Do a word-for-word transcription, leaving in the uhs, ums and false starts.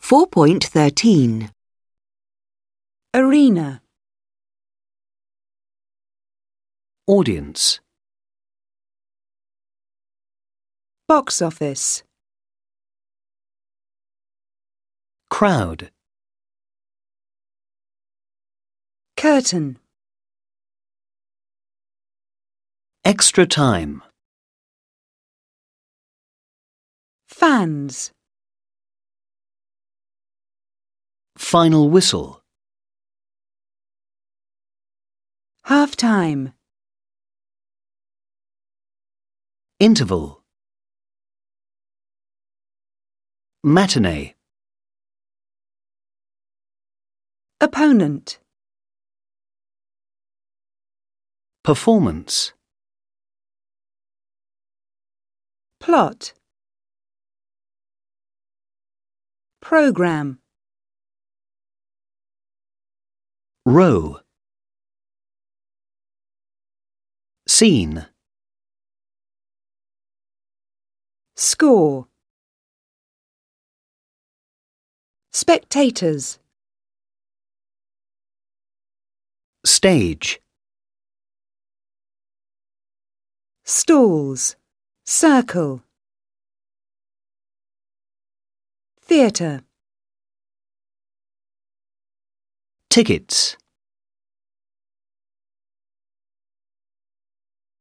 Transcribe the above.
four point thirteen. Arena. Audience. Box office. Crowd. Curtain. Extra time. Fans. Final whistle. Half time. Interval. Matinee. Opponent. Performance. Plot. Program. Row. Scene. Score. Spectators. Stage. Stalls. Circle. Theatre. Tickets.